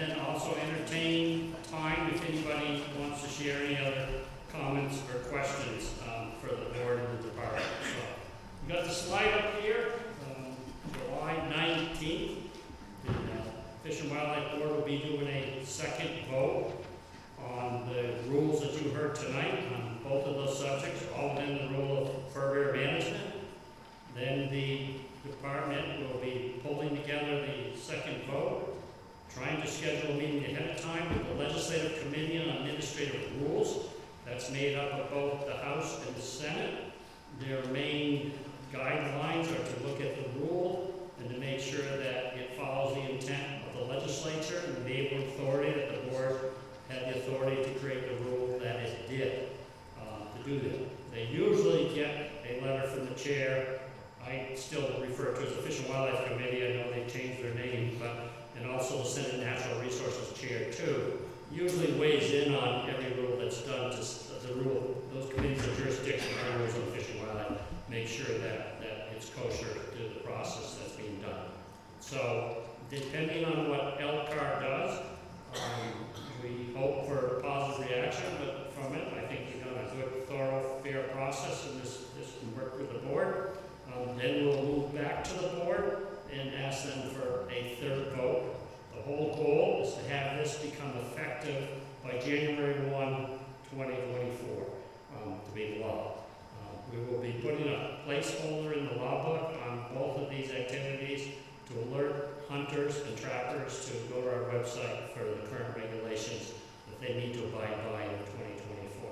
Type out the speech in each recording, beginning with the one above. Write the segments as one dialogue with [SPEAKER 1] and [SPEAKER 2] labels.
[SPEAKER 1] then also entertain time if anybody wants to share any other comments or questions for the board and the department. So, we got the slide up here, July 19th. The Fish and Wildlife Board will be doing a second vote on the rules that you heard tonight on both of those subjects, all within the rule of fur bear management. Then the department will be pulling together the second vote, trying to schedule a meeting ahead of time with the Legislative Committee on Administrative Rules. That's made up of both the House and the Senate. Their main guidelines are to look at the rule and to make sure that it follows the intent of the legislature and the enabling authority that the board had the authority to create the rule that it did to do that. They usually get a letter from the chair. I still refer to it as the Fish and Wildlife Committee. I know they changed their name, and also the Senate Natural Resources Chair too. Usually weighs in on every rule that's done to the rule. Those committees of jurisdiction are rules on Fish and Wildlife. Make sure that it's kosher to the process that's being done. So depending on what LCAR does, we hope for a positive reaction from it. I think you've done a good, thorough, fair process, and this can work with the board. Then we'll move back to the board and ask them for a third vote. The whole goal is to have this become effective by January 1, 2024, to be law. We will be putting a placeholder in the law book on both of these activities to alert hunters and trappers to go to our website for the current regulations that they need to abide by in 2024.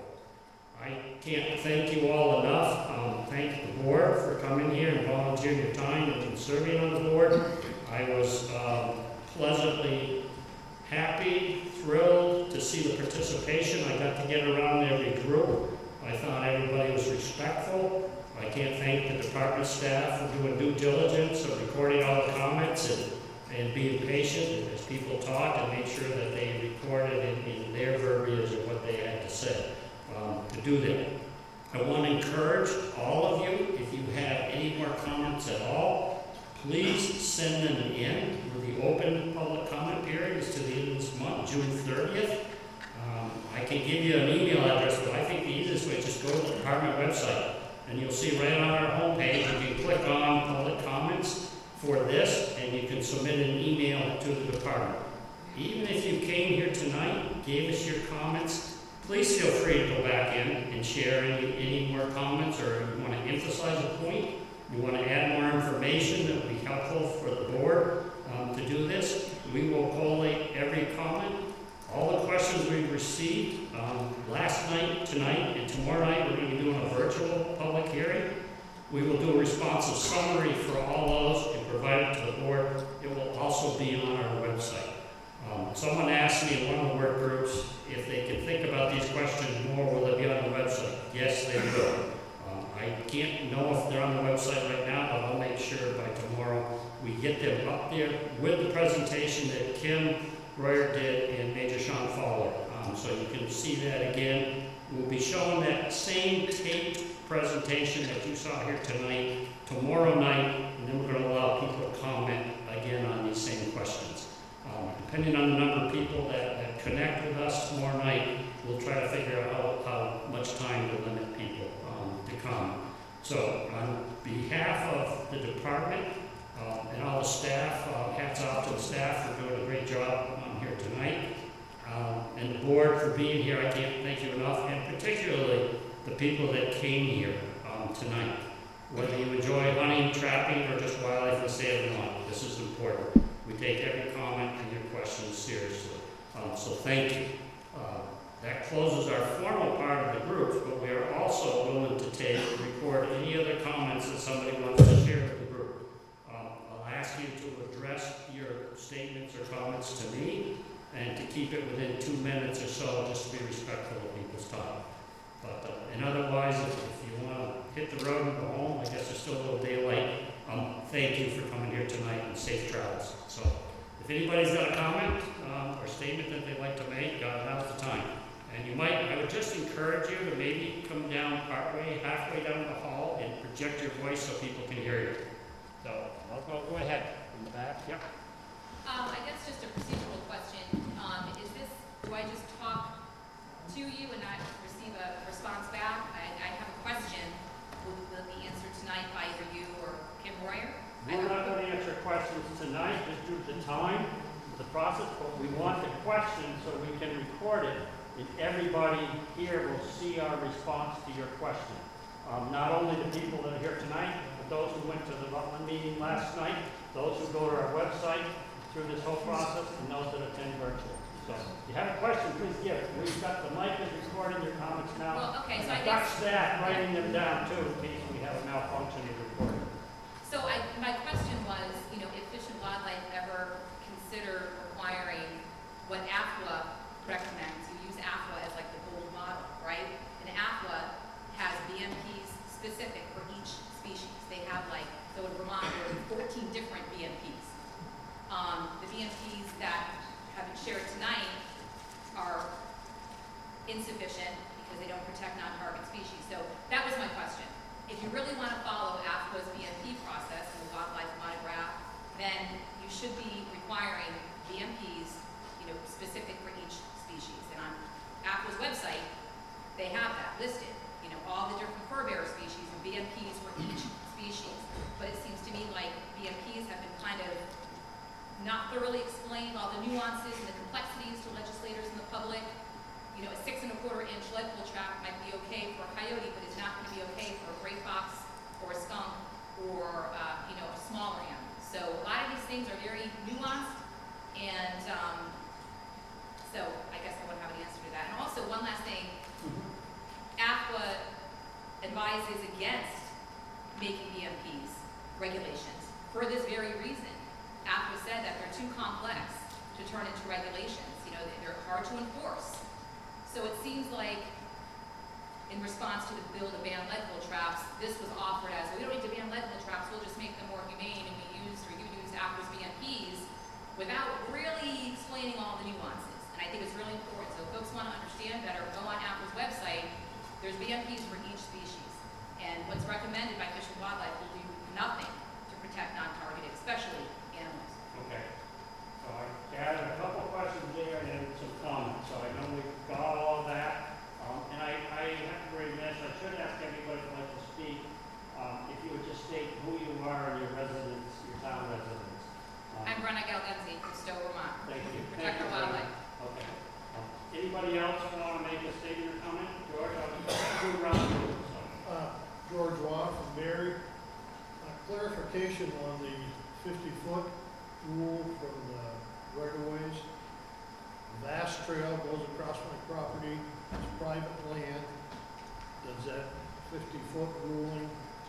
[SPEAKER 1] I can't thank you all enough. Thank the board for coming here and volunteering your time and serving on the board. I was pleasantly happy, thrilled to see the participation. I got to get around every group. I thought everybody was respectful. I can't thank the department staff for doing due diligence of recording all the comments and being patient as people talked and make sure that they recorded in their verbiage of what they had to say to do that. I want to encourage all of you, if you have any more comments at all, please send them in. The open public comment period is to the end of this month, June 30th. I can give you an email address, but I think the easiest way is just go to the department website, and you'll see right on our homepage, you can click on public comments for this, and you can submit an email to the department. Even if you came here tonight, gave us your comments, please feel free to go back in and share any more comments, or if you want to emphasize a point, you want to add more information that would be helpful for the board to do this. We will collate every comment. All the questions we've received last night, tonight, and tomorrow night, we're going to be doing a virtual public hearing. We will do a responsive summary for all those and provide it to the board. It will also be on our website. Someone asked me in one of the work groups if they can think about these questions more, will they be on the website? Yes, they will. I can't know if they're on the website right now, but I'll make sure by tomorrow we get them up there with the presentation that Kim Royer did and Major Sean Fowler. So you can see that again. We'll be showing that same taped presentation that you saw here tonight tomorrow night, and then we're going to allow people to comment again on these same questions. Depending on the number of people that connect with us tomorrow night, we'll try to figure out how much time to limit people to come. So on behalf of the department and all the staff, hats off to the staff for doing a great job here tonight. And the board for being here, I can't thank you enough, and particularly the people that came here tonight. Whether you enjoy hunting, trapping, or just wildlife in the state of Vermont, this is important. We take every comment and your questions seriously. So thank you. That closes our formal part of the group, but we are also willing to record any other comments that somebody wants to share with the group. I'll ask you to address your statements or comments to me, and to keep it within 2 minutes or so, just to be respectful of people's time. And otherwise, if you want to hit the road and go home, I guess there's still a little daylight. Thank you for coming here tonight, and safe travels. So, if anybody's got a comment or statement that they'd like to make, now's the time. And I would just encourage you to maybe come down halfway down the hall, and project your voice so people can hear you. So, I'll go ahead. In the back, yep.
[SPEAKER 2] I guess just a procedural question.
[SPEAKER 1] tonight, just due to the time, the process, but we want the question so we can record it, and everybody here will see our response to your question. Not only the people that are here tonight, but those who went to the Rutland meeting last night, those who go to our website through this whole process, and those that attend virtual. So, if you have a question, please give. We've got the mic is recording your comments now.
[SPEAKER 2] Well, okay, so I
[SPEAKER 1] I've got
[SPEAKER 2] guess,
[SPEAKER 1] staff writing them down too, in case we have a malfunctioning recording.
[SPEAKER 2] so my question was, if Fish and Wildlife ever consider requiring what AFWA recommends, you use AFWA as like the gold model, right? And AFWA has BMPs specific for each species. They have so in Vermont, there are 14 different BMPs. The BMPs that have been shared tonight are insufficient because they don't protect non-target species. So that was my question. If you really want to follow AFWA's BMP process and the wildlife monograph, then you should be requiring BMPs, specific for each species. And on AFWA's website, they have that listed. All the different fur bearer species and BMPs for each species. But it seems to me like BMPs have been kind of not thoroughly explained, all the nuances and the complexities to legislators and the public. A 6 1/4-inch lead pull trap might be okay for a coyote, but it's not going to be okay for a gray fox or a skunk or a smaller animal. So a lot of these things are very nuanced, and so I guess I wouldn't have an answer to that. And also, one last thing, AFWA advises against making BMPs regulations for this very reason. AFWA said that they're too complex to turn into regulations. They're hard to enforce. So it seems like, in response to the bill to ban lead pull traps, this was offered as, we don't need to ban lead pull traps, we'll just make them more humane, and you use AFWA's BMPs without really explaining all the nuances. And I think it's really important. So if folks want to understand better, go on AFWA's website. There's BMPs for each species. And what's recommended by Fish and Wildlife will do nothing to protect non-targeted, especially animals.
[SPEAKER 1] Okay. So I added a couple questions there and some comments. So I know we've got all that. And I have to remiss, I should ask everybody who'd like to speak, if you would just state who you are and your residence, your town residence.
[SPEAKER 2] I'm Brenna Galdenzi from Stowe, Vermont.
[SPEAKER 1] Thank you.
[SPEAKER 2] Protect our wildlife.
[SPEAKER 1] Okay. Anybody else want to make a statement or comment? George, I'll go around you.
[SPEAKER 3] George Waugh from Barry. Clarification on the 50-foot rule from the right-of-ways. Vast trail goes across my property. It's private land. Does that 50-foot ruling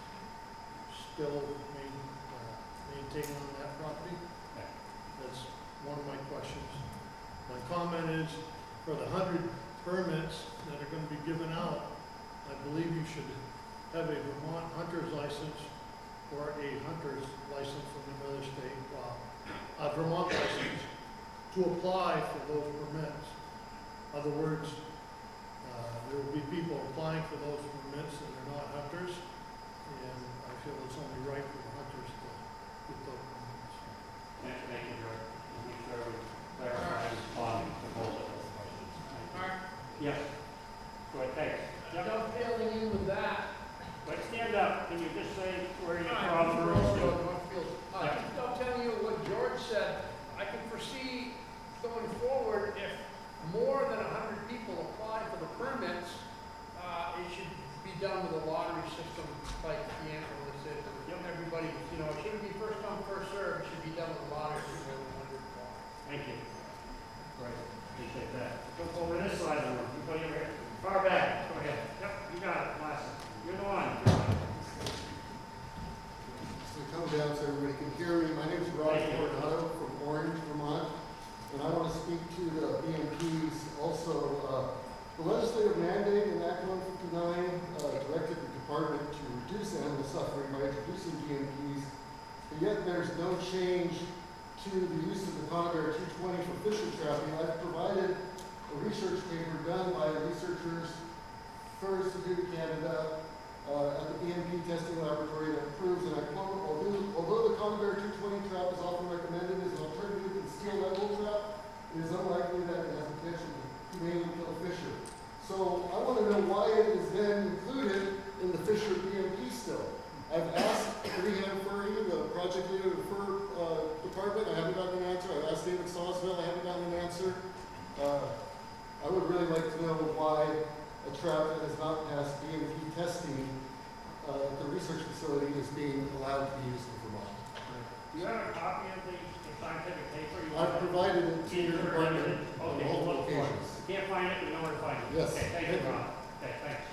[SPEAKER 3] still maintain on that property? That's one of my questions. My comment is, for the 100 permits that are going to be given out, I believe you should have a Vermont hunter's license or a hunter's license from another state, a Vermont license, to apply for those permits. In other words, there will be people applying for those permits that are not hunters, and I feel it's only right for the hunters to get those permits.
[SPEAKER 1] Thank you, George. I'll make sure we clarify and respond to both of those questions.
[SPEAKER 4] Mark,
[SPEAKER 1] Yes. Go ahead, thanks. Yep.
[SPEAKER 4] dovetailing in with that,
[SPEAKER 1] But stand up. Can you just say where you're
[SPEAKER 4] Hi,
[SPEAKER 1] from?
[SPEAKER 4] I'm
[SPEAKER 1] Bruce?
[SPEAKER 4] Northfield. Dovetailing in with what George said, I can foresee going forward, if more than 100 people apply for the permits, it should be done with a lottery system like the Annapolis is. Everybody, it shouldn't be first come, first served, it should be done with a lottery system with 100 apply.
[SPEAKER 1] Thank you. Great. Appreciate that. Go over this side of the room. You go over here. Far back. Go ahead. Yep, you got it. Last. You're the one.
[SPEAKER 5] So come down so everybody can hear me. My name is Rod Coronado from Orange, Vermont, and I want to speak to the BMPs. Also, the legislative mandate in Act 159 directed the department to reduce animal suffering by introducing BMPs, but yet there's no change to the use of the Conabear 220 for fisher trapping. I've provided a research paper done by researchers first to Canada at the BMP testing laboratory that proves, and I quote, although the Conabear 220 trap is often recommended as an alternative to the steel lead wool trap, it is unlikely that it has the potential to mainly kill a fisher. So I want to know why it is then included in the fisher BMP still. I've asked Rehab Furry, the project leader of the fur department, answer. I would really like to know why a trap that has not passed BMP testing at the research facility is being allowed to be used in Vermont.
[SPEAKER 1] Do you have a copy of the scientific paper? You
[SPEAKER 5] I've
[SPEAKER 1] want it?
[SPEAKER 5] provided it to your department on
[SPEAKER 1] Okay, we'll
[SPEAKER 5] multiple
[SPEAKER 1] look for it.
[SPEAKER 5] occasions.
[SPEAKER 1] If you can't find it, we know where to find it.
[SPEAKER 5] Yes,
[SPEAKER 1] Okay, thank
[SPEAKER 5] thank
[SPEAKER 1] you,
[SPEAKER 5] you.
[SPEAKER 1] Ron. Okay, thanks.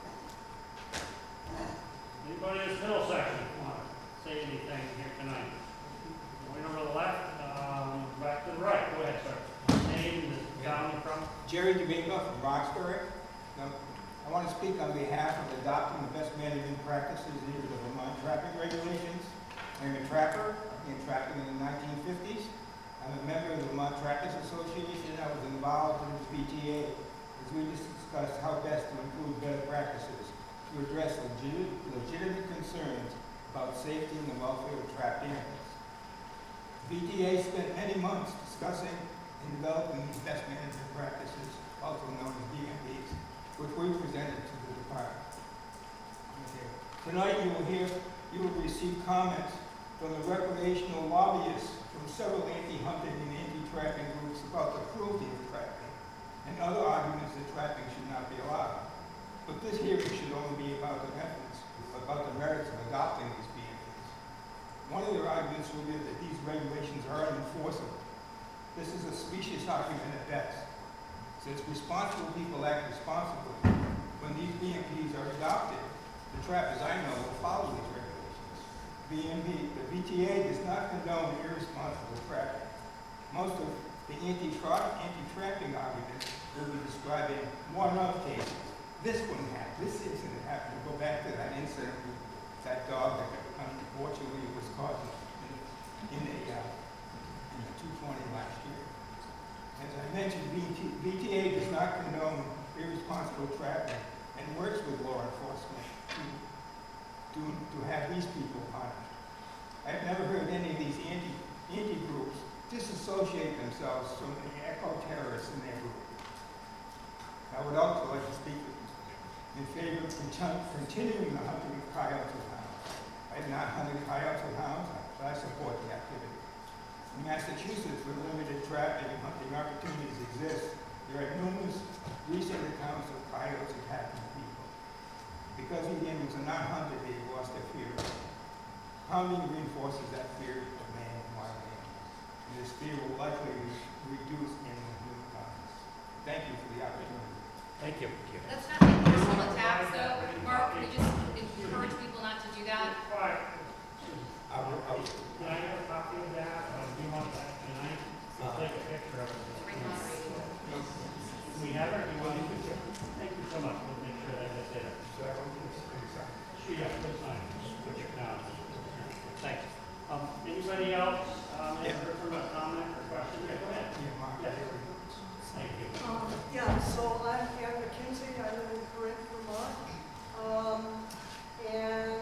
[SPEAKER 1] Anybody in this middle section want to say anything here tonight? Going over to the left, back to the right. Go ahead, sir. Name, the town you're from?
[SPEAKER 6] Jerry Domingo from Roxbury. I want to speak on behalf of adopting the best management practices under the Vermont trapping regulations. I'm a trapper. I've been trapping in the 1950s. I'm a member of the Vermont Trappers Association. I was involved in the VTA as we discussed how best to improve better practices to address legitimate concerns about safety and the welfare of trapped animals. VTA spent many months discussing and developing these best management practices, also known as BMPs, which we presented to the department. Okay. Tonight you will receive comments from the recreational lobbyists from several anti-hunting and anti-trapping groups about the cruelty of trapping and other arguments that trapping should not be allowed. But this hearing should only be about the methods, about the merits of adopting these BMPs. One of their arguments will be that these regulations are unenforceable. This is a specious argument at best. Since responsible people act responsibly, when these BMPs are adopted, the trappers I know will follow these regulations. The VTA does not condone irresponsible trapping. Most of the anti-trapping arguments will be describing one-off cases. This incident happened. To go back to that incident with that dog that unfortunately was caught in the 220 last year. As I mentioned, VTA does not condone irresponsible trapping and works with law enforcement to have these people punished. I've never heard any of these anti-groups disassociate themselves from the eco-terrorists in their group. I would also like to speak in favor of continuing the hunting of coyotes with hounds. I have not hunted coyotes with hounds, but I support the activity. In Massachusetts, where limited trapping and hunting opportunities exist, there are numerous recent accounts of coyotes attacking people. Because these animals are not hunted, they have lost their fear. Hounding reinforces that fear of man and wild animals. And this fear will likely reduce animal human conflicts. Thank you for the opportunity.
[SPEAKER 1] Thank you.
[SPEAKER 2] Let's not make personal attacks, though. Mark, can you just encourage people not to do that?
[SPEAKER 1] Quiet. Can I have a copy of that? Do you want that tonight? I'll take a picture of it.
[SPEAKER 2] Great moderating.
[SPEAKER 1] Do we have it? Do you want to? Thank you so much. We'll make sure that that's there. Sure, yeah, please sign it. Now, thanks. Anybody else have from a comment or question? Yeah, go ahead. Yes. Thank you.
[SPEAKER 7] Yeah, so I'm Ann McKinsey, I live in Corinth, Vermont. And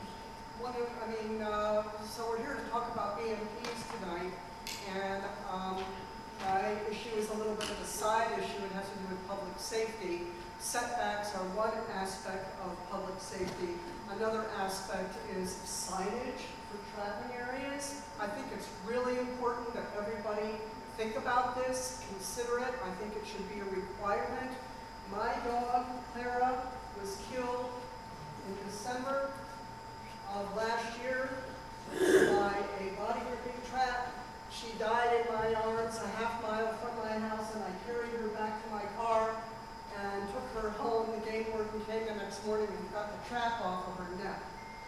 [SPEAKER 7] so we're here to talk about BMPs tonight, and my issue is a little bit of a side issue. It has to do with public safety. Setbacks are one aspect of public safety. Another aspect is signage for trapping areas. I think it's really important that everybody think about this, consider it. I think it should be a requirement. My dog, Clara, was killed in December of last year by a body gripping trap. She died in my arms a half mile from my house, and I carried her back to my car and took her home. The game warden came the next morning and got the trap off of her neck.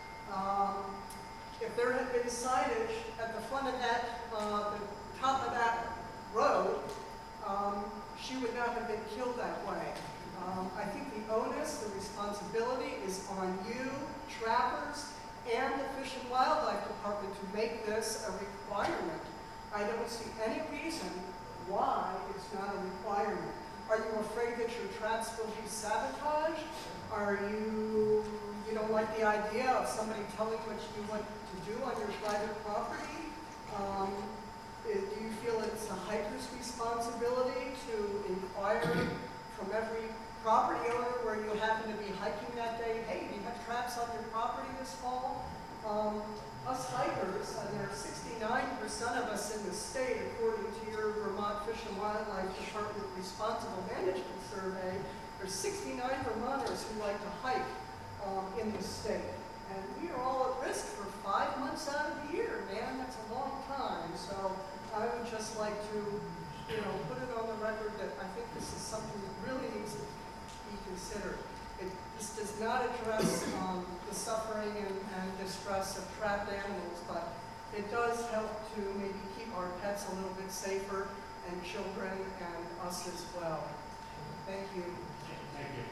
[SPEAKER 7] If there had been signage at the front of that, the top of that road, she would not have been killed that way. I think the onus, the responsibility is on you, trappers, and the Fish and Wildlife Department to make this a requirement. I don't see any reason why it's not a requirement. Are you afraid that your traps will be sabotaged? You don't like the idea of somebody telling what to do on your private property? Do you feel it's a hiker's responsibility to inquire from every property owner where you happen to be hiking that day, hey, do you have traps on your property this fall? us hikers, and there are 69% of us in the state, according to your Vermont Fish and Wildlife Department Responsible Management Survey, there's 69 Vermonters who like to hike in the state. And we are all at risk for 5 months out of the year, man, that's a long time. So I would just like to, put it on the record that I think this is something that really needs to be considered. This does not address the suffering and distress of trapped animals, but it does help to maybe keep our pets a little bit safer, and children and us as well. Thank you.
[SPEAKER 1] Thank you.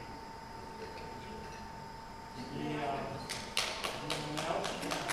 [SPEAKER 1] Anyone else?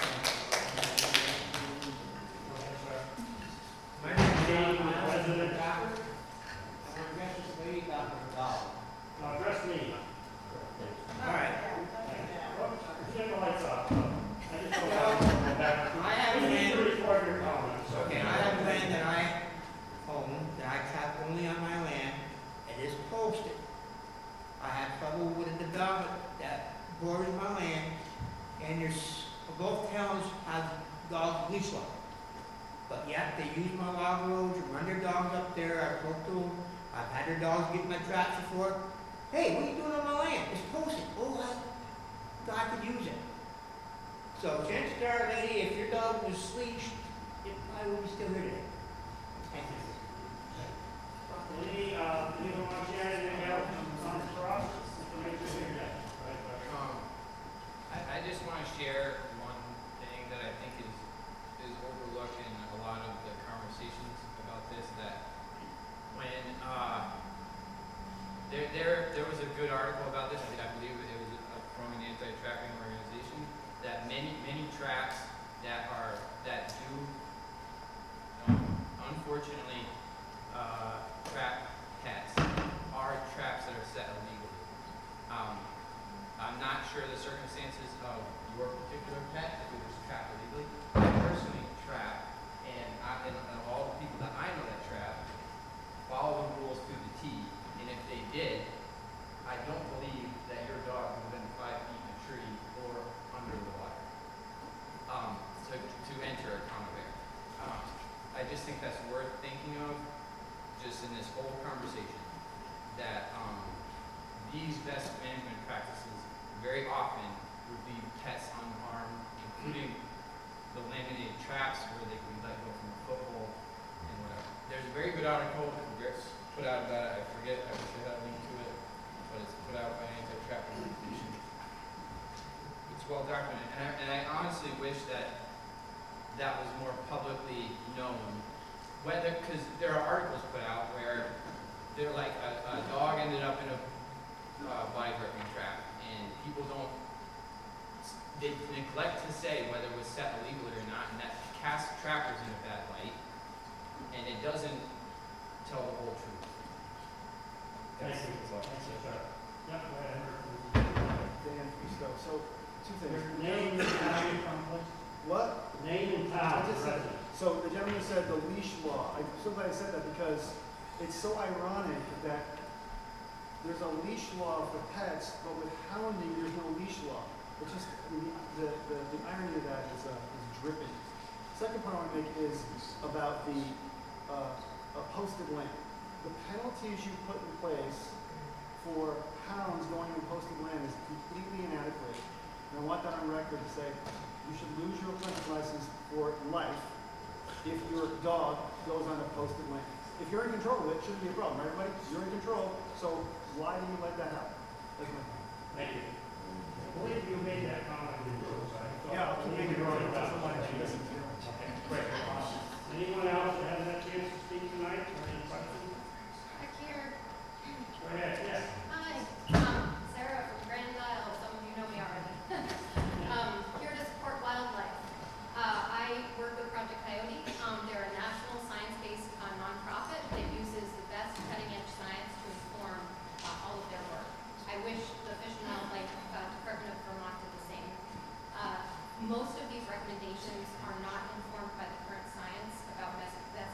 [SPEAKER 1] Go ahead, sir.
[SPEAKER 8] My name is
[SPEAKER 1] Name,
[SPEAKER 8] John Miles.
[SPEAKER 1] resident.
[SPEAKER 8] I'm a registered lady about the dog.
[SPEAKER 1] Now, address me.
[SPEAKER 8] All right.
[SPEAKER 1] Get the lights off. I just don't have to go back.
[SPEAKER 8] I have
[SPEAKER 1] We need
[SPEAKER 8] land.
[SPEAKER 1] to record your comments.
[SPEAKER 8] Okay, I have land that I own, that I trap only on my land. It is posted. I have trouble with a development that borders my land, and both towns have dog leash law. But yet, they use my log roads, run their dogs up there, I spoke to them, I've had their dogs get in my traps before. Hey, what are you doing on my land? It's posted. Oh, I could use it. So, chances are, lady, if your dog was leashed, it probably would be still here today. Thank you.
[SPEAKER 1] Anyone want to share anything else on the process?
[SPEAKER 9] I just want to share one thing that I think is overlooked in a lot of the conversations about this, that when there was a good article about this, I believe it was from an anti-trapping organization, that many traps that do unfortunately trap pets are traps that are set illegally. I'm not sure the circumstances of your particular pet, if it was trapped illegally. I personally trap, and all the people that I know that trap follow the rules to the T, and if they did, I don't believe that your dog would have been 5 feet in a tree or under the water to enter a conveyor. I just think that's worth thinking of, just in this whole conversation, that these best management practices very often would leave pets unharmed, including the laminated traps where they can be let go from a foothold and whatever. There's a very good article that's put out about it. I forget, I wish I had a link to it, but it's put out by Anti-Trapping Organization. It's well documented, and I honestly wish that was more publicly known. Whether, because there are articles put out where they're like a dog ended up in a body gripping trap, and people they neglect to say whether it was set illegally or not, and that casts trappers in a bad light, and it doesn't tell the whole truth.
[SPEAKER 1] Thank you. Thank you, sir. Yep, go ahead.
[SPEAKER 10] Dan Fisto. So, two things.
[SPEAKER 1] Your name and town,
[SPEAKER 10] What?
[SPEAKER 1] name and town,
[SPEAKER 10] I just said-
[SPEAKER 1] resident.
[SPEAKER 10] So the gentleman said the leash law. I'm so glad I said that because it's so ironic that there's a leash law for pets, but with hounding, there's no leash law. It's just, the irony of that is dripping. Second point I want to make is about the posted land. The penalties you put in place for hounds going on posted land is completely inadequate. And I want that on record to say you should lose your apprentice license for life if your dog goes on a posted land. If you're in control of it, it shouldn't be a problem, right, everybody? You're in control, so why do you let that happen? That's my point.
[SPEAKER 1] Thank you. I believe you made that comment in your side.
[SPEAKER 10] Yeah, I'll keep making it
[SPEAKER 1] going
[SPEAKER 10] right.
[SPEAKER 1] Okay, great. Anyone else that hasn't had a chance to speak tonight, or any questions?
[SPEAKER 11] Hi, Karen.
[SPEAKER 1] Go ahead, yes.
[SPEAKER 11] Hi, Sarah from Grand Isle. Some of you know me already. Here to support wildlife. I work with Project Coyote. They're a national science-based nonprofit that uses the best cutting-edge science to inform all of their work. I wish the Fish and Wildlife Department of Vermont did the same. Most of these recommendations are not informed by the current science about best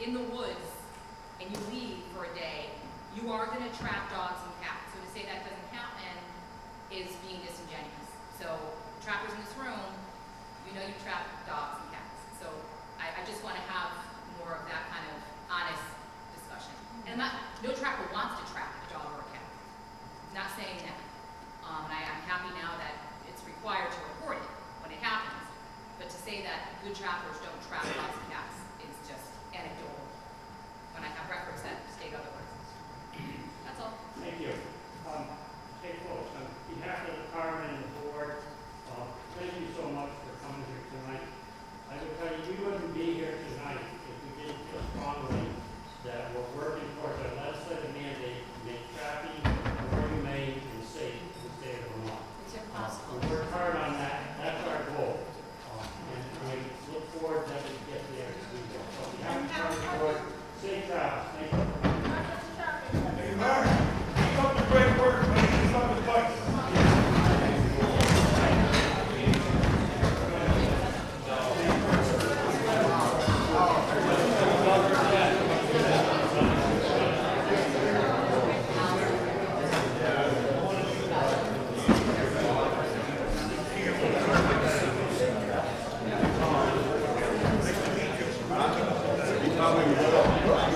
[SPEAKER 2] in the woods and you leave for a day, you are gonna trap dogs and cats. So to say that doesn't happen is being disingenuous. So trappers in this room, you know you trap dogs and cats. So I just wanna have more of that kind of honest discussion. And no trapper wants to trap a dog or a cat. Not saying that. And I'm happy now that it's required to report it when it happens. But to say that good trappers don't trap dogs and cats is just anecdotal, when I have records that state otherwise. That's all.
[SPEAKER 1] Thank you. Hey folks, on behalf of the department and the board, thank you so much for coming here tonight. I will tell you, we wouldn't be here tonight if we didn't feel strongly that we're working towards our legislative mandate to make trapping more humane and safe in the state of Vermont.
[SPEAKER 2] It's impossible.
[SPEAKER 1] We work hard on that. That's our goal. And I look forward that we get there to do that. So we have to work safe travels. Thank you.
[SPEAKER 6] Hey, Mark, keep up the great work, man. Keep up the fight.
[SPEAKER 5] How